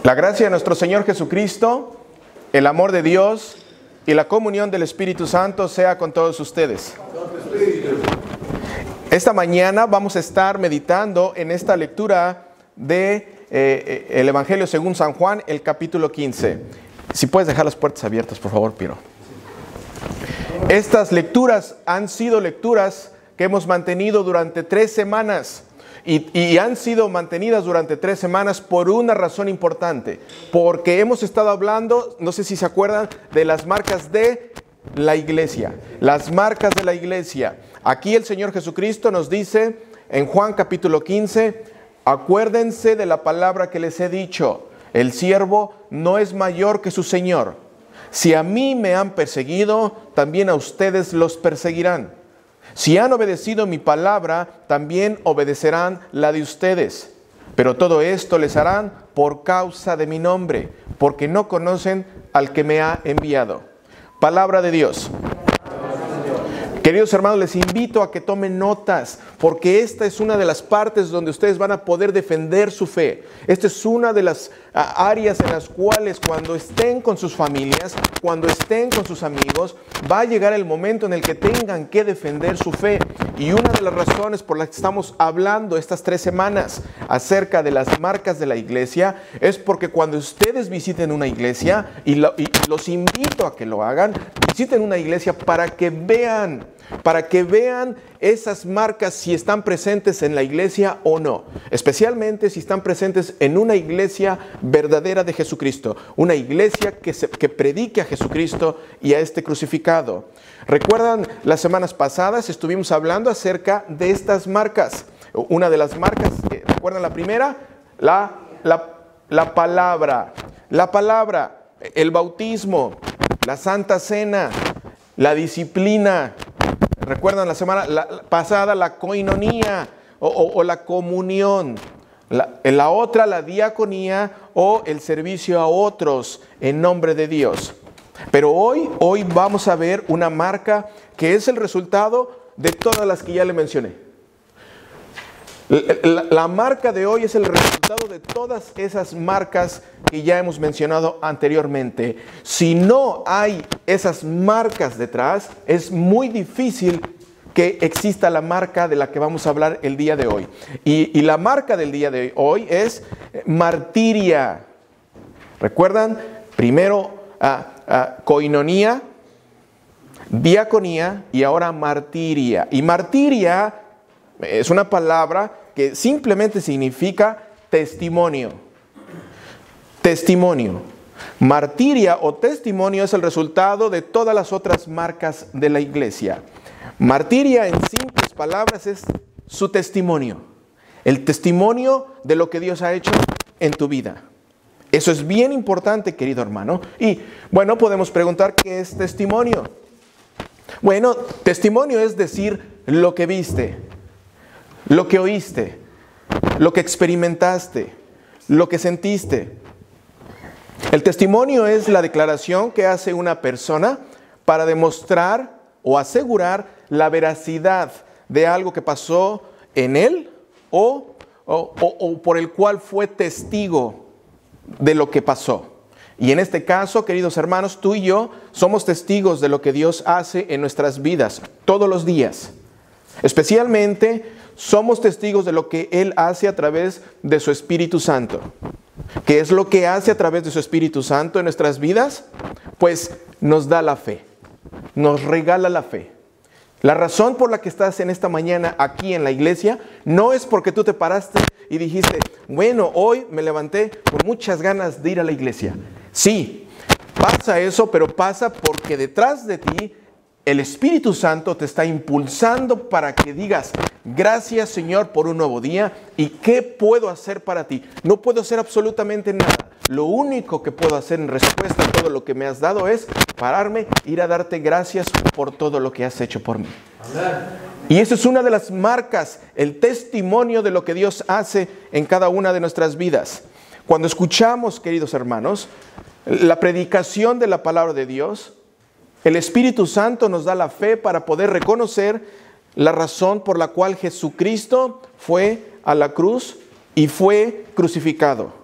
La gracia de nuestro Señor Jesucristo, el amor de Dios y la comunión del Espíritu Santo sea con todos ustedes. Esta mañana vamos a estar meditando en esta lectura de el Evangelio según San Juan, el capítulo 15. Si puedes dejar las puertas abiertas, por favor, Piro. Estas lecturas han sido lecturas que hemos mantenido durante 3 semanas. Y han sido mantenidas durante 3 semanas por una razón importante. Porque hemos estado hablando, no sé si se acuerdan, de las marcas de la iglesia. Las marcas de la iglesia. Aquí el Señor Jesucristo nos dice en Juan capítulo 15, acuérdense de la palabra que les he dicho. El siervo no es mayor que su Señor. Si a mí me han perseguido, también a ustedes los perseguirán. Si han obedecido mi palabra, también obedecerán la de ustedes. Pero todo esto les harán por causa de mi nombre, porque no conocen al que me ha enviado. Palabra de Dios. Queridos hermanos, les invito a que tomen notas, porque esta es una de las partes donde ustedes van a poder defender su fe. Esta es una de las áreas en las cuales cuando estén con sus familias, cuando estén con sus amigos, va a llegar el momento en el que tengan que defender su fe. Y una de las razones por las que estamos hablando estas 3 semanas acerca de las marcas de la iglesia es porque cuando ustedes visiten una iglesia, y los invito a que lo hagan, visiten una iglesia para que vean esas marcas si están presentes en la iglesia o no. Especialmente si están presentes en una iglesia verdadera de Jesucristo. Una iglesia que predique a Jesucristo y a este crucificado. ¿Recuerdan? Las semanas pasadas estuvimos hablando acerca de estas marcas. Una de las marcas, ¿recuerdan la primera? La palabra. La palabra, el bautismo, la Santa Cena, la disciplina. ¿Recuerdan la semana pasada la koinonía o la comunión? La otra, la diaconía o el servicio a otros en nombre de Dios. Pero hoy vamos a ver una marca que es el resultado de todas las que ya le mencioné. La marca de hoy es el resultado de todas esas marcas que ya hemos mencionado anteriormente. Si no hay esas marcas detrás, es muy difícil que exista la marca de la que vamos a hablar el día de hoy. Y la marca del día de hoy es martiria. ¿Recuerdan? Primero koinonía, diaconía y ahora martiria. Y martiria es una palabra que simplemente significa testimonio. Testimonio. Martiria o testimonio es el resultado de todas las otras marcas de la iglesia. Martiria, en simples palabras, es su testimonio. El testimonio de lo que Dios ha hecho en tu vida. Eso es bien importante, querido hermano. Y bueno, podemos preguntar, ¿qué es testimonio? Bueno, testimonio es decir lo que viste, lo que oíste, lo que experimentaste, lo que sentiste. El testimonio es la declaración que hace una persona para demostrar o asegurar la veracidad de algo que pasó en él o por el cual fue testigo de lo que pasó. Y en este caso, queridos hermanos, tú y yo somos testigos de lo que Dios hace en nuestras vidas todos los días. Especialmente somos testigos de lo que Él hace a través de su Espíritu Santo. ¿Qué es lo que hace a través de su Espíritu Santo en nuestras vidas? Pues nos da la fe, nos regala la fe. La razón por la que estás en esta mañana aquí en la iglesia no es porque tú te paraste y dijiste, bueno, hoy me levanté con muchas ganas de ir a la iglesia. Sí, pasa eso, pero pasa porque detrás de ti el Espíritu Santo te está impulsando para que digas, gracias Señor por un nuevo día. ¿Y qué puedo hacer para ti? No puedo hacer absolutamente nada. Lo único que puedo hacer en respuesta a todo lo que me has dado es pararme, ir a darte gracias por todo lo que has hecho por mí. Amén. Y eso es una de las marcas, el testimonio de lo que Dios hace en cada una de nuestras vidas. Cuando escuchamos, queridos hermanos, la predicación de la palabra de Dios, el Espíritu Santo nos da la fe para poder reconocer la razón por la cual Jesucristo fue a la cruz y fue crucificado.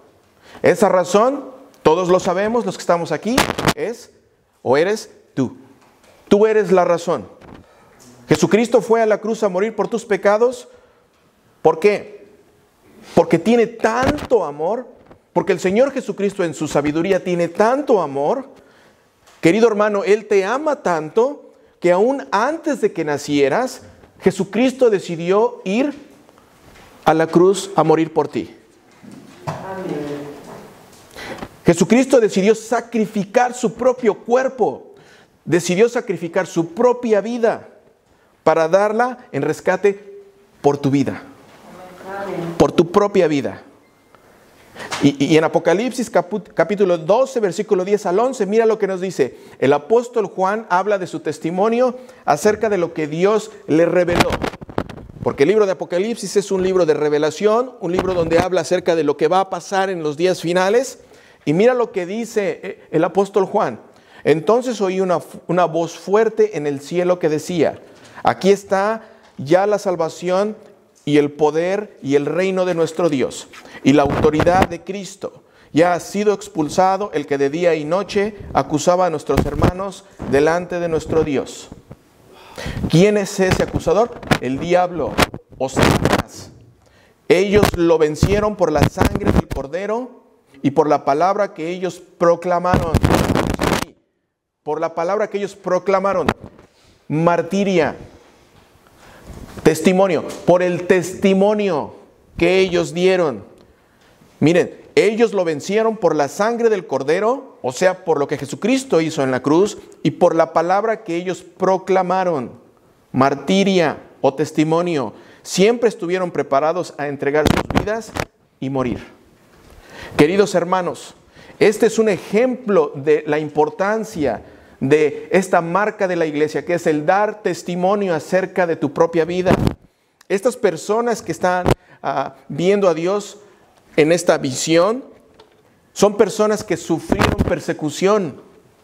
Esa razón, todos lo sabemos, los que estamos aquí, es o eres tú. Tú eres la razón. Jesucristo fue a la cruz a morir por tus pecados. ¿Por qué? Porque tiene tanto amor, porque el Señor Jesucristo en su sabiduría tiene tanto amor. Querido hermano, Él te ama tanto que aún antes de que nacieras, Jesucristo decidió ir a la cruz a morir por ti. Amén. Jesucristo decidió sacrificar su propio cuerpo, decidió sacrificar su propia vida para darla en rescate por tu vida, por tu propia vida. Y en Apocalipsis capítulo 12, versículo 10 al 11, mira lo que nos dice. El apóstol Juan habla de su testimonio acerca de lo que Dios le reveló. Porque el libro de Apocalipsis es un libro de revelación, un libro donde habla acerca de lo que va a pasar en los días finales. Y mira lo que dice el apóstol Juan. Entonces oí una voz fuerte en el cielo que decía: aquí está ya la salvación y el poder y el reino de nuestro Dios y la autoridad de Cristo. Ya ha sido expulsado el que de día y noche acusaba a nuestros hermanos delante de nuestro Dios. ¿Quién es ese acusador? El diablo o Satanás. Ellos lo vencieron por la sangre del Cordero y por la palabra que ellos proclamaron. Por la palabra que ellos proclamaron. Martiria. Testimonio. Por el testimonio que ellos dieron. Miren, ellos lo vencieron por la sangre del Cordero, o sea, por lo que Jesucristo hizo en la cruz, y por la palabra que ellos proclamaron. Martiria o testimonio. Siempre estuvieron preparados a entregar sus vidas y morir. Queridos hermanos, este es un ejemplo de la importancia de esta marca de la iglesia, que es el dar testimonio acerca de tu propia vida. Estas personas que están viendo a Dios en esta visión son personas que sufrieron persecución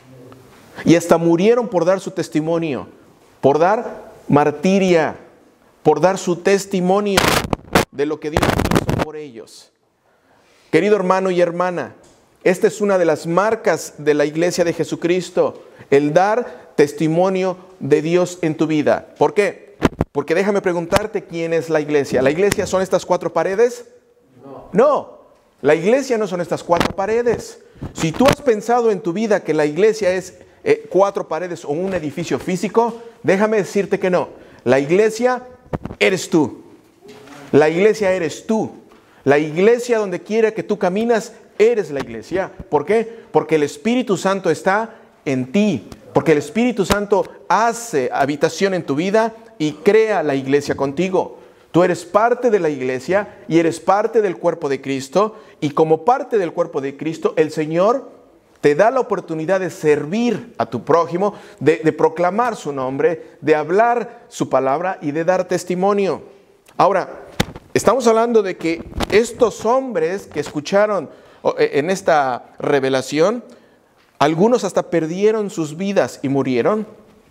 y hasta murieron por dar su testimonio, por dar martiria, por dar su testimonio de lo que Dios hizo por ellos. Querido hermano y hermana, esta es una de las marcas de la iglesia de Jesucristo, el dar testimonio de Dios en tu vida. ¿Por qué? Porque déjame preguntarte, ¿quién es la iglesia? ¿La iglesia son estas cuatro paredes? No, la iglesia no son estas cuatro paredes. Si tú has pensado en tu vida que la iglesia es cuatro paredes o un edificio físico, déjame decirte que no. La iglesia eres tú. La iglesia eres tú. La iglesia, donde quiera que tú caminas, eres la iglesia. ¿Por qué? Porque el Espíritu Santo está en ti. Porque el Espíritu Santo hace habitación en tu vida y crea la iglesia contigo. Tú eres parte de la iglesia y eres parte del cuerpo de Cristo. Y como parte del cuerpo de Cristo, el Señor te da la oportunidad de servir a tu prójimo, de proclamar su nombre, de hablar su palabra y de dar testimonio. Ahora, estamos hablando de que estos hombres que escucharon en esta revelación, algunos hasta perdieron sus vidas y murieron.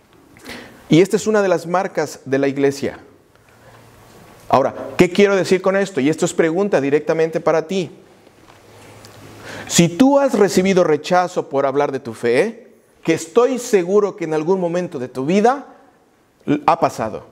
Y esta es una de las marcas de la iglesia. Ahora, ¿qué quiero decir con esto? Y esto es pregunta directamente para ti. Si tú has recibido rechazo por hablar de tu fe, que estoy seguro que en algún momento de tu vida ha pasado.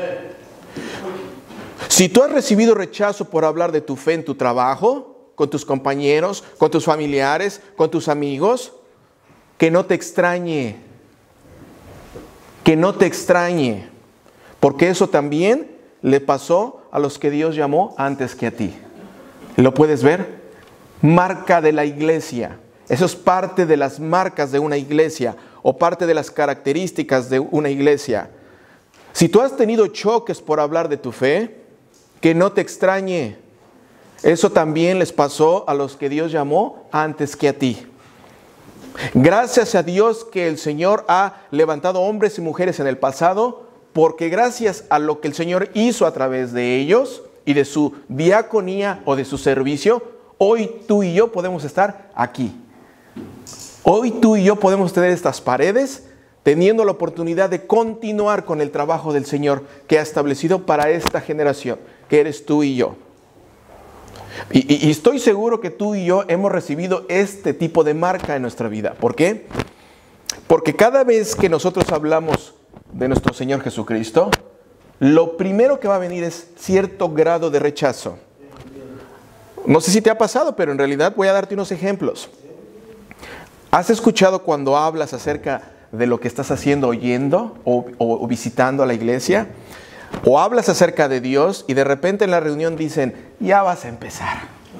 Si tú has recibido rechazo por hablar de tu fe en tu trabajo, con tus compañeros, con tus familiares, con tus amigos, que no te extrañe. Que no te extrañe. Porque eso también le pasó a los que Dios llamó antes que a ti. ¿Lo puedes ver? Marca de la iglesia. Eso es parte de las marcas de una iglesia o parte de las características de una iglesia. Si tú has tenido choques por hablar de tu fe, que no te extrañe. Eso también les pasó a los que Dios llamó antes que a ti. Gracias a Dios que el Señor ha levantado hombres y mujeres en el pasado, porque gracias a lo que el Señor hizo a través de ellos y de su diaconía o de su servicio, hoy tú y yo podemos estar aquí. Hoy tú y yo podemos tener estas paredes, teniendo la oportunidad de continuar con el trabajo del Señor que ha establecido para esta generación, que eres tú y yo. Y estoy seguro que tú y yo hemos recibido este tipo de marca en nuestra vida. ¿Por qué? Porque cada vez que nosotros hablamos de nuestro Señor Jesucristo, lo primero que va a venir es cierto grado de rechazo. No sé si te ha pasado, pero en realidad voy a darte unos ejemplos. ¿Has escuchado cuando hablas acerca de lo que estás haciendo oyendo o visitando a la iglesia? O hablas acerca de Dios y de repente en la reunión dicen, ya vas a empezar.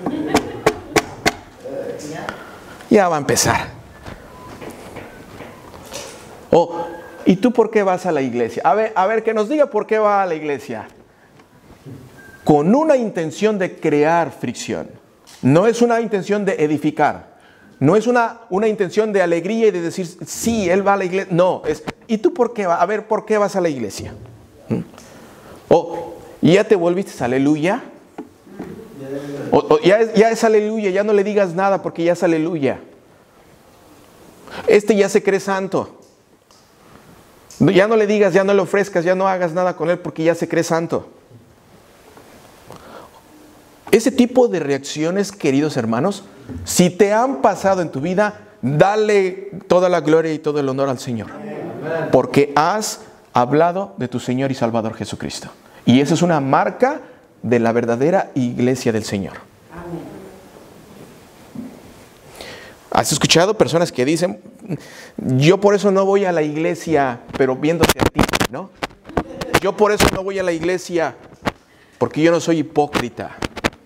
Ya va a empezar. O, ¿y tú por qué vas a la iglesia? A ver, que nos diga por qué va a la iglesia. Con una intención de crear fricción. No es una intención de edificar. No es una intención de alegría y de decir, sí, él va a la iglesia. No, es, ¿y tú por qué vas? A ver, ¿por qué vas a la iglesia? O, ¿ya te volviste aleluya? O ya es aleluya, ya no le digas nada porque ya es aleluya. Ya se cree santo. Ya no le digas, ya no le ofrezcas, ya no hagas nada con él porque ya se cree santo. Ese tipo de reacciones, queridos hermanos, si te han pasado en tu vida, dale toda la gloria y todo el honor al Señor. Porque has hablado de tu Señor y Salvador Jesucristo. Y esa es una marca de la verdadera iglesia del Señor. ¿Has escuchado personas que dicen, yo por eso no voy a la iglesia, pero viéndote a ti, ¿no? Yo por eso no voy a la iglesia, porque yo no soy hipócrita.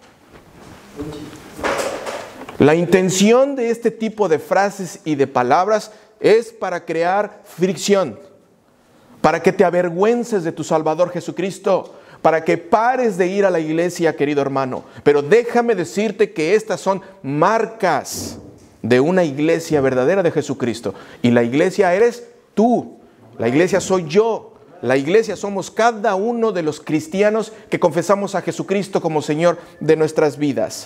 La intención de este tipo de frases y de palabras es para crear fricción, para que te avergüences de tu Salvador Jesucristo, para que pares de ir a la iglesia, querido hermano. Pero déjame decirte que estas son marcas de una iglesia verdadera de Jesucristo. Y la iglesia eres tú, la iglesia soy yo. La iglesia somos cada uno de los cristianos que confesamos a Jesucristo como Señor de nuestras vidas.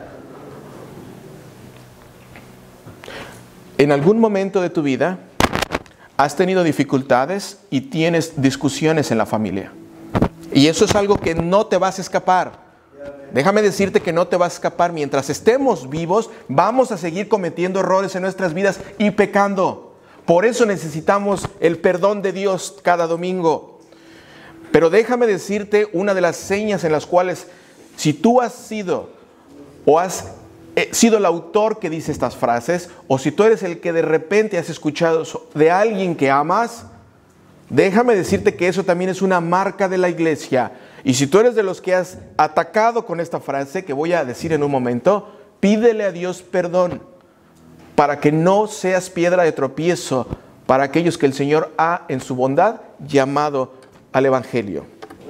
En algún momento de tu vida has tenido dificultades y tienes discusiones en la familia. Y eso es algo que no te vas a escapar. Déjame decirte que no te vas a escapar. Mientras estemos vivos, vamos a seguir cometiendo errores en nuestras vidas y pecando. Por eso necesitamos el perdón de Dios cada domingo. Pero déjame decirte una de las señas en las cuales, si tú has sido o has sido el autor que dice estas frases, o si tú eres el que de repente has escuchado de alguien que amas, déjame decirte que eso también es una marca de la iglesia. Y si tú eres de los que has atacado con esta frase, que voy a decir en un momento, pídele a Dios perdón, para que no seas piedra de tropiezo para aquellos que el Señor ha, en su bondad, llamado al Evangelio.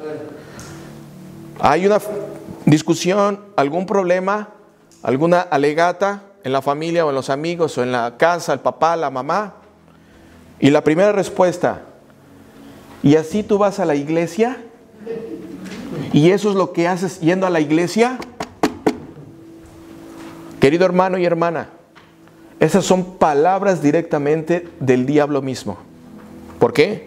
Hay una discusión, algún problema, alguna alegata en la familia o en los amigos o en la casa, el papá, la mamá. Y la primera respuesta, ¿y así tú vas a la iglesia? ¿Y eso es lo que haces yendo a la iglesia? Querido hermano y hermana, esas son palabras directamente del diablo mismo. ¿Por qué?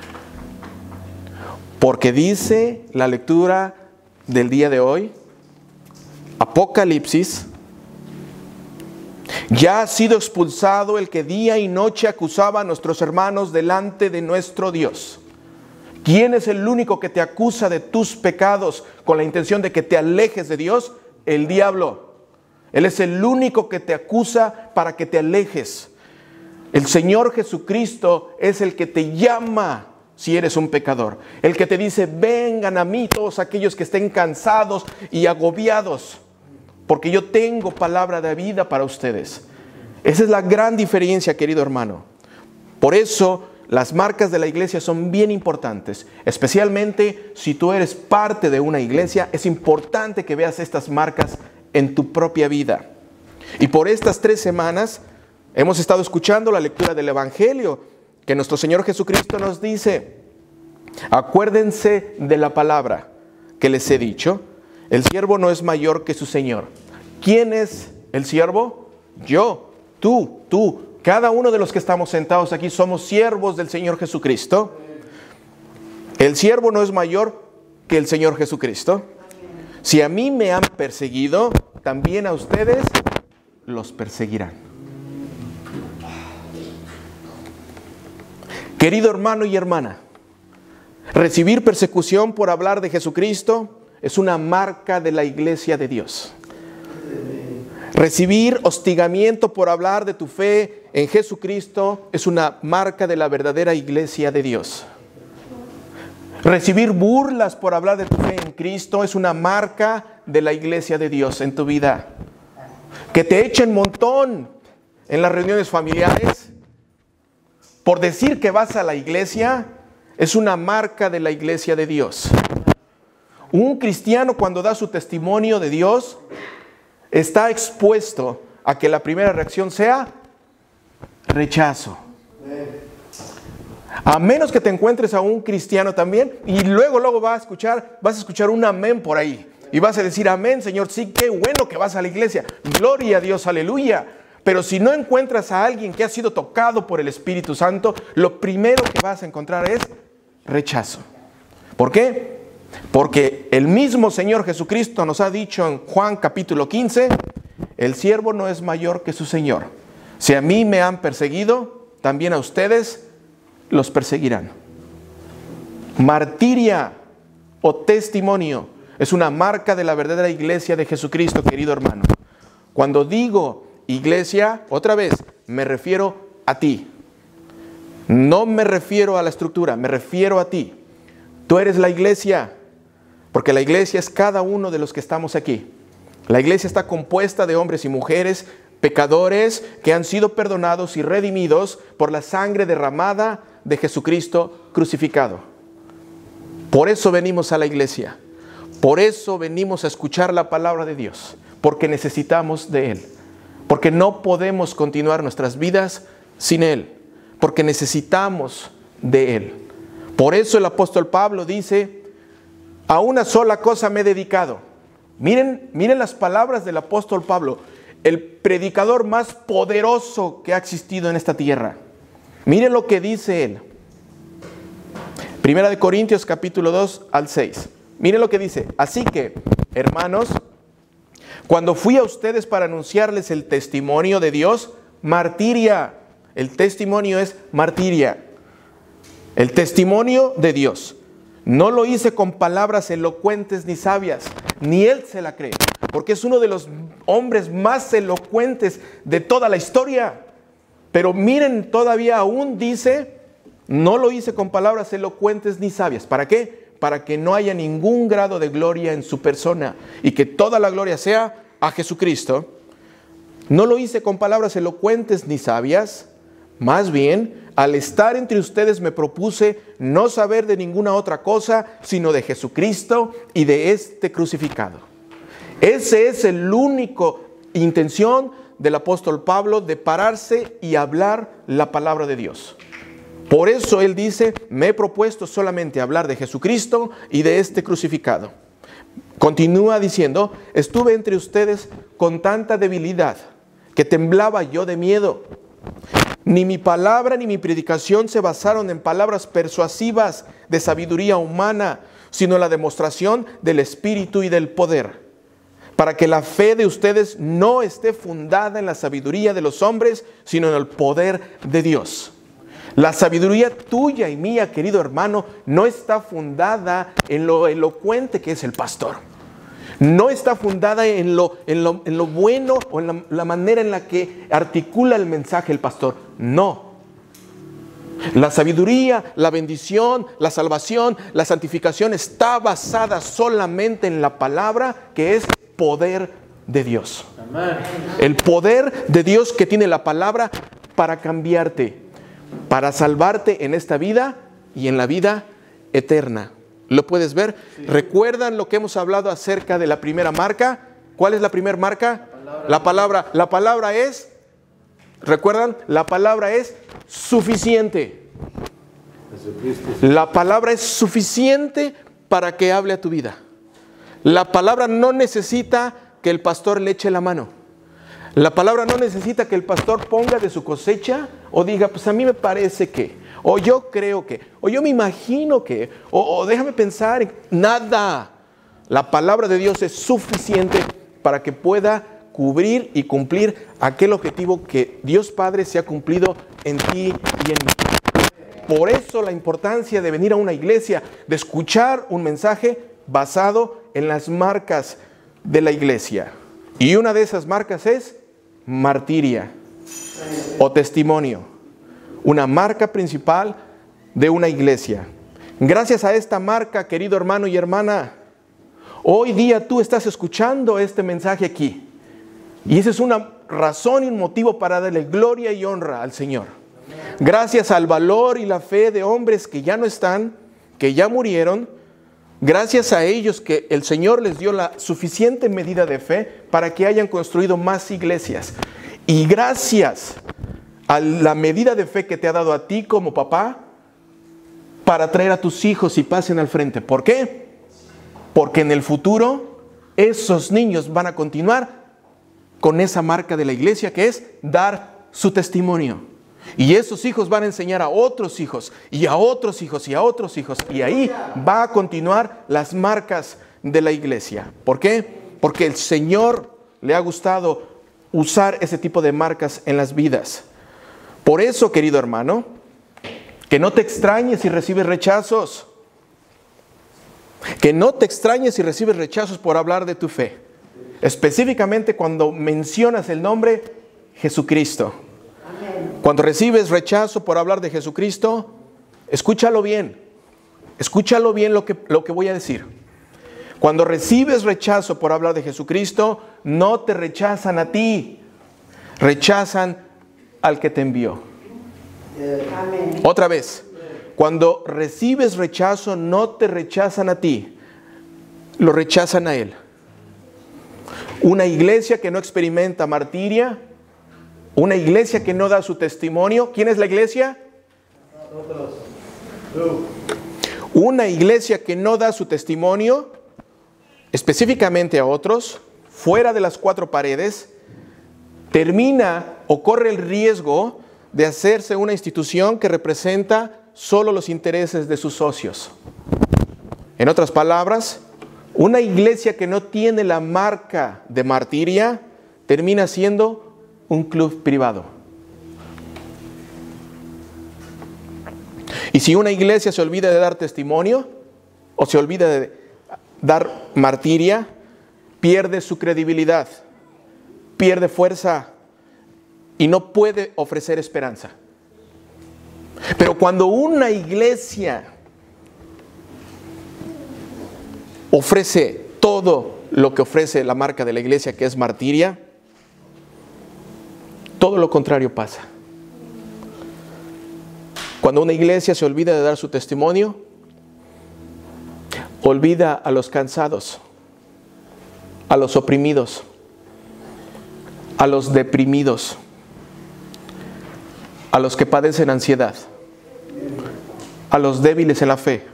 Porque dice la lectura del día de hoy, Apocalipsis, ya ha sido expulsado el que día y noche acusaba a nuestros hermanos delante de nuestro Dios. ¿Quién es el único que te acusa de tus pecados con la intención de que te alejes de Dios? El diablo. Él es el único que te acusa para que te alejes. El Señor Jesucristo es el que te llama si eres un pecador. El que te dice, vengan a mí todos aquellos que estén cansados y agobiados, porque yo tengo palabra de vida para ustedes. Esa es la gran diferencia, querido hermano. Por eso las marcas de la iglesia son bien importantes. Especialmente si tú eres parte de una iglesia, es importante que veas estas marcas en tu propia vida. Y por estas 3 semanas hemos estado escuchando la lectura del Evangelio, que nuestro Señor Jesucristo nos dice, acuérdense de la palabra que les he dicho, el siervo no es mayor que su Señor. ¿Quién es el siervo? Yo, tú, cada uno de los que estamos sentados aquí somos siervos del Señor Jesucristo. El siervo no es mayor que el Señor Jesucristo. Si a mí me han perseguido, también a ustedes los perseguirán. Querido hermano y hermana, recibir persecución por hablar de Jesucristo es una marca de la iglesia de Dios. Recibir hostigamiento por hablar de tu fe en Jesucristo es una marca de la verdadera iglesia de Dios. Recibir burlas por hablar de tu fe en Cristo es una marca de la iglesia de Dios en tu vida. Que te echen montón en las reuniones familiares por decir que vas a la iglesia es una marca de la iglesia de Dios. Un cristiano, cuando da su testimonio de Dios, está expuesto a que la primera reacción sea rechazo. A menos que te encuentres a un cristiano también y luego vas a escuchar un amén por ahí. Y vas a decir, amén, Señor, sí, qué bueno que vas a la iglesia. Gloria a Dios, aleluya. Pero si no encuentras a alguien que ha sido tocado por el Espíritu Santo, lo primero que vas a encontrar es rechazo. ¿Por qué? Porque el mismo Señor Jesucristo nos ha dicho en Juan capítulo 15, el siervo no es mayor que su Señor. Si a mí me han perseguido, también a ustedes los perseguirán. Martiria o testimonio es una marca de la verdadera iglesia de Jesucristo, querido hermano. Cuando digo iglesia, otra vez, me refiero a ti. No me refiero a la estructura, me refiero a ti. Tú eres la iglesia, porque la iglesia es cada uno de los que estamos aquí. La iglesia está compuesta de hombres y mujeres, pecadores que han sido perdonados y redimidos por la sangre derramada de Jesucristo crucificado. Por eso venimos a la iglesia. Por eso venimos a escuchar la palabra de Dios, porque necesitamos de Él. Porque no podemos continuar nuestras vidas sin Él, porque necesitamos de Él. Por eso el apóstol Pablo dice, a una sola cosa me he dedicado. Miren las palabras del apóstol Pablo, el predicador más poderoso que ha existido en esta tierra. Miren lo que dice él. Primera de Corintios capítulo 2 al 6. Miren lo que dice. Así que, hermanos, cuando fui a ustedes para anunciarles el testimonio de Dios, martiria. El testimonio es martiria. El testimonio de Dios. No lo hice con palabras elocuentes ni sabias, ni él se la cree, porque es uno de los hombres más elocuentes de toda la historia. Pero miren, todavía aún dice, no lo hice con palabras elocuentes ni sabias. ¿Para qué? Para que no haya ningún grado de gloria en su persona y que toda la gloria sea a Jesucristo. No lo hice con palabras elocuentes ni sabias, más bien, al estar entre ustedes me propuse no saber de ninguna otra cosa, sino de Jesucristo y de este crucificado. Ese es el único intención del apóstol Pablo, de pararse y hablar la palabra de Dios. Por eso él dice, me he propuesto solamente hablar de Jesucristo y de este crucificado. Continúa diciendo, estuve entre ustedes con tanta debilidad que temblaba yo de miedo. Ni mi palabra ni mi predicación se basaron en palabras persuasivas de sabiduría humana, sino en la demostración del Espíritu y del poder, para que la fe de ustedes no esté fundada en la sabiduría de los hombres, sino en el poder de Dios. La sabiduría tuya y mía, querido hermano, no está fundada en lo elocuente que es el pastor. No está fundada en lo bueno o en la manera en la que articula el mensaje el pastor. No. La sabiduría, la bendición, la salvación, la santificación está basada solamente en la palabra, que es poder de Dios. Amén. El poder de Dios que tiene la palabra para cambiarte, para salvarte en esta vida y en la vida eterna. ¿Lo puedes ver? Sí. ¿Recuerdan lo que hemos hablado acerca de la primera marca? ¿Cuál es la primera marca? La palabra. La palabra es, ¿recuerdan? La palabra es suficiente. La palabra es suficiente para que hable a tu vida. La palabra no necesita que el pastor le eche la mano. La palabra no necesita que el pastor ponga de su cosecha o diga, pues a mí me parece que, o yo creo que, o yo me imagino que, o déjame pensar. Nada. La palabra de Dios es suficiente para que pueda cubrir y cumplir aquel objetivo que Dios Padre se ha cumplido en ti y en mí. Por eso la importancia de venir a una iglesia, de escuchar un mensaje basado en las marcas de la iglesia. Y una de esas marcas es martiria o testimonio. Una marca principal de una iglesia. Gracias a esta marca, querido hermano y hermana, hoy día tú estás escuchando este mensaje aquí. Y esa es una razón y un motivo para darle gloria y honra al Señor. Gracias al valor y la fe de hombres que ya no están, que ya murieron. Gracias a ellos que el Señor les dio la suficiente medida de fe para que hayan construido más iglesias. Y gracias a la medida de fe que te ha dado a ti como papá para traer a tus hijos y pasen al frente. ¿Por qué? Porque en el futuro esos niños van a continuar con esa marca de la iglesia que es dar su testimonio. Y esos hijos van a enseñar a otros hijos y a otros hijos y a otros hijos. Y ahí va a continuar las marcas de la iglesia. ¿Por qué? Porque el Señor le ha gustado usar ese tipo de marcas en las vidas. Por eso, querido hermano, que no te extrañes si recibes rechazos. Que no te extrañes si recibes rechazos por hablar de tu fe. Específicamente cuando mencionas el nombre Jesucristo. Cuando recibes rechazo por hablar de Jesucristo, escúchalo bien. Escúchalo bien lo que voy a decir. Cuando recibes rechazo por hablar de Jesucristo, no te rechazan a ti. Rechazan al que te envió. Amén. Otra vez. Cuando recibes rechazo, no te rechazan a ti. Lo rechazan a Él. Una iglesia que no experimenta martiria, una iglesia que no da su testimonio. ¿Quién es la iglesia? Una iglesia que no da su testimonio, específicamente a otros, fuera de las cuatro paredes, termina o corre el riesgo de hacerse una institución que representa solo los intereses de sus socios. En otras palabras, una iglesia que no tiene la marca de martiria termina siendo un club privado. Y si una iglesia se olvida de dar testimonio o se olvida de dar martiria, pierde su credibilidad, pierde fuerza y no puede ofrecer esperanza. Pero cuando una iglesia ofrece todo lo que ofrece la marca de la iglesia, que es martiria, todo lo contrario pasa. Cuando una iglesia se olvida de dar su testimonio, olvida a los cansados, a los oprimidos, a los deprimidos, a los que padecen ansiedad, a los débiles en la fe,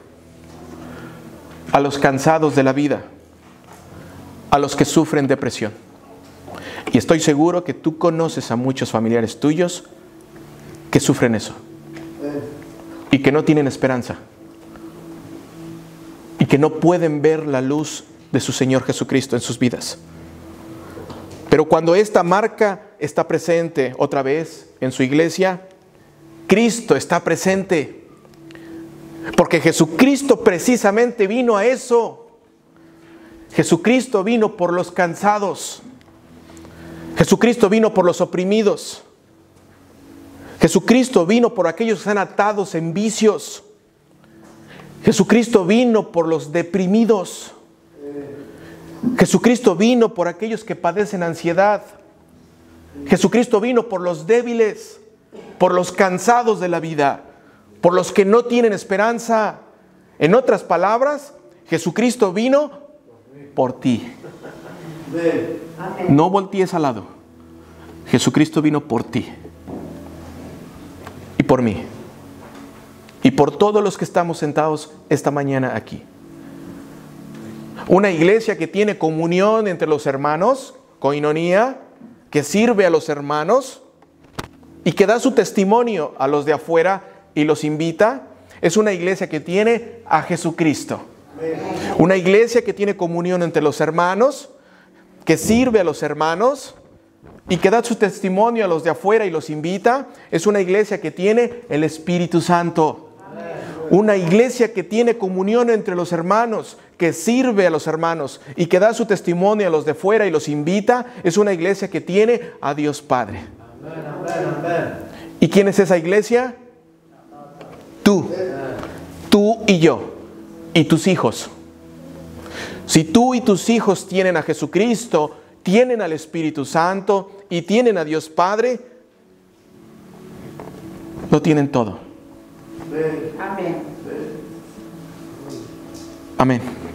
a los cansados de la vida, a los que sufren depresión. Y estoy seguro que tú conoces a muchos familiares tuyos que sufren eso y que no tienen esperanza y que no pueden ver la luz de su Señor Jesucristo en sus vidas. Pero cuando esta marca está presente otra vez en su iglesia, Cristo está presente. Porque Jesucristo precisamente vino a eso. Jesucristo vino por los cansados. Jesucristo vino por los oprimidos. Jesucristo vino por aquellos que están atados en vicios. Jesucristo vino por los deprimidos. Jesucristo vino por aquellos que padecen ansiedad. Jesucristo vino por los débiles, por los cansados de la vida, por los que no tienen esperanza. En otras palabras, Jesucristo vino por ti. No voltees al lado. Jesucristo vino por ti y por mí y por todos los que estamos sentados esta mañana aquí. Una iglesia que tiene comunión entre los hermanos, koinonía, que sirve a los hermanos y que da su testimonio a los de afuera y los invita, es una iglesia que tiene a Jesucristo. Una iglesia que tiene comunión entre los hermanos, que sirve a los hermanos y que da su testimonio a los de afuera y los invita, es una iglesia que tiene el Espíritu Santo. Una iglesia que tiene comunión entre los hermanos, que sirve a los hermanos y que da su testimonio a los de afuera y los invita, es una iglesia que tiene a Dios Padre. ¿Y quién es esa iglesia? Tú y yo, y tus hijos. Si tú y tus hijos tienen a Jesucristo, tienen al Espíritu Santo y tienen a Dios Padre, lo tienen todo. Amén. Amén.